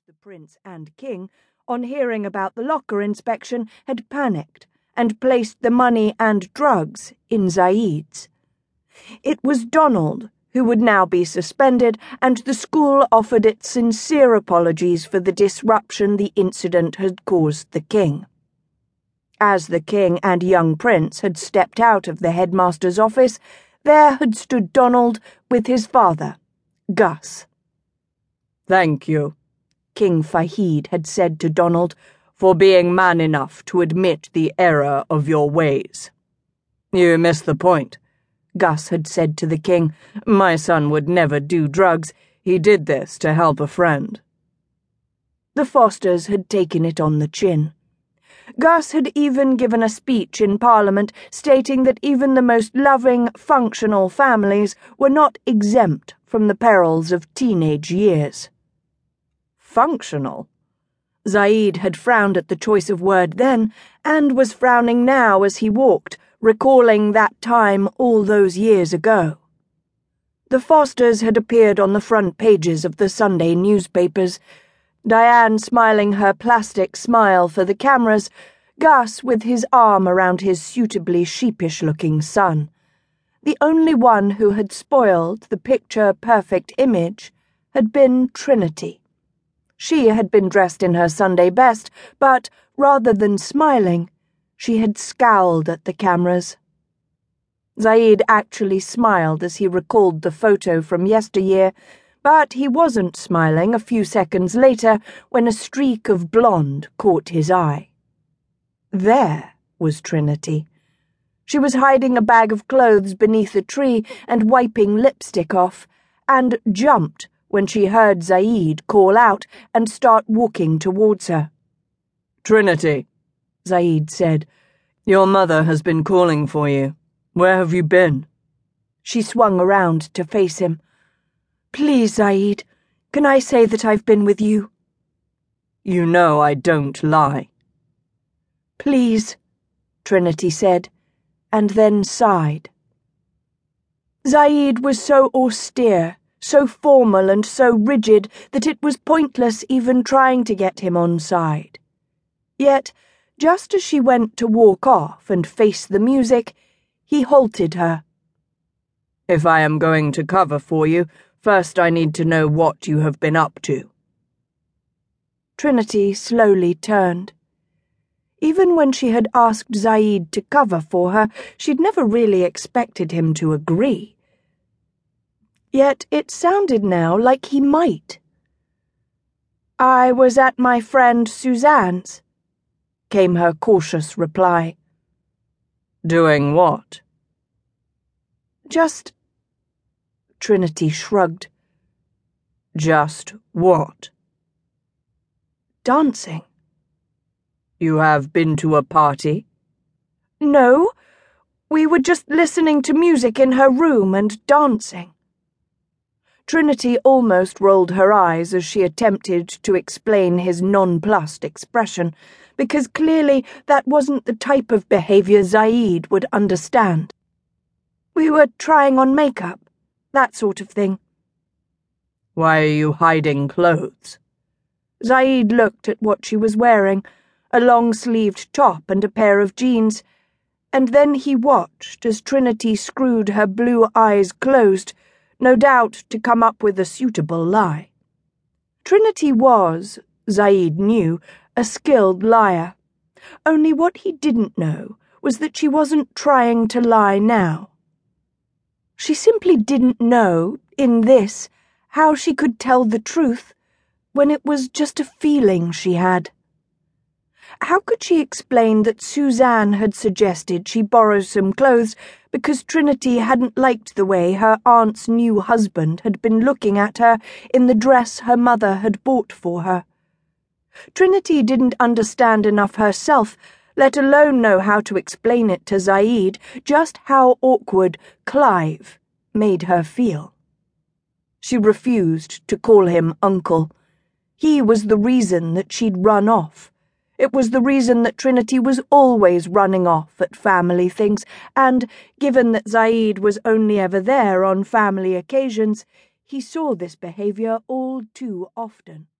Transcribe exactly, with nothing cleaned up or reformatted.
the prince and king, on hearing about the locker inspection, had panicked and placed the money and drugs in Zaid's. It was Donald who would now be suspended, and the school offered its sincere apologies for the disruption the incident had caused the king. As the king and young prince had stepped out of the headmaster's office, there had stood Donald with his father, Gus. "Thank you," King Fahid had said to Donald, "for being man enough to admit the error of your ways." "You miss the point," Gus had said to the king. "My son would never do drugs. He did this to help a friend." The Fosters had taken it on the chin. Gus had even given a speech in Parliament stating that even the most loving, functional families were not exempt from the perils of teenage years. Functional? Zaid had frowned at the choice of word then, and was frowning now as he walked, recalling that time all those years ago. The Fosters had appeared on the front pages of the Sunday newspapers, Diane smiling her plastic smile for the cameras, Gus with his arm around his suitably sheepish-looking son. The only one who had spoiled the picture-perfect image had been Trinity. She had been dressed in her Sunday best, but, rather than smiling, she had scowled at the cameras. Zaid actually smiled as he recalled the photo from yesteryear, but he wasn't smiling a few seconds later when a streak of blonde caught his eye. There was Trinity. She was hiding a bag of clothes beneath a tree and wiping lipstick off, and jumped when she heard Zaid call out and start walking towards her. "Trinity," Zaid said, "your mother has been calling for you. Where have you been?" She swung around to face him. "Please, Zaid, can I say that I've been with you?" "You know I don't lie." "Please," Trinity said, and then sighed. Zaid was so austere, so formal and so rigid that it was pointless even trying to get him on side. Yet, just as she went to walk off and face the music, he halted her. "If I am going to cover for you, first I need to know what you have been up to." Trinity slowly turned. Even when she had asked Zaid to cover for her, she'd never really expected him to agree. Yet it sounded now like he might. "I was at my friend Suzanne's," came her cautious reply. "Doing what?" Just... Trinity shrugged. "Just what?" "Dancing." "You have been to a party?" "No, we were just listening to music in her room and dancing." Trinity almost rolled her eyes as she attempted to explain his nonplussed expression, because clearly that wasn't the type of behavior Zaid would understand. "We were trying on makeup, that sort of thing." "Why are you hiding clothes?" Zaid looked at what she was wearing, a long-sleeved top and a pair of jeans, and then he watched as Trinity screwed her blue eyes closed, no doubt to come up with a suitable lie. Trinity was, Zaid knew, a skilled liar. Only what he didn't know was that she wasn't trying to lie now. She simply didn't know, in this, how she could tell the truth when it was just a feeling she had. How could she explain that Suzanne had suggested she borrow some clothes because Trinity hadn't liked the way her aunt's new husband had been looking at her in the dress her mother had bought for her? Trinity didn't understand enough herself, let alone know how to explain it to Zaid, just how awkward Clive made her feel. She refused to call him uncle. He was the reason that she'd run off. It was the reason that Trinity was always running off at family things, and, given that Zaid was only ever there on family occasions, he saw this behavior all too often.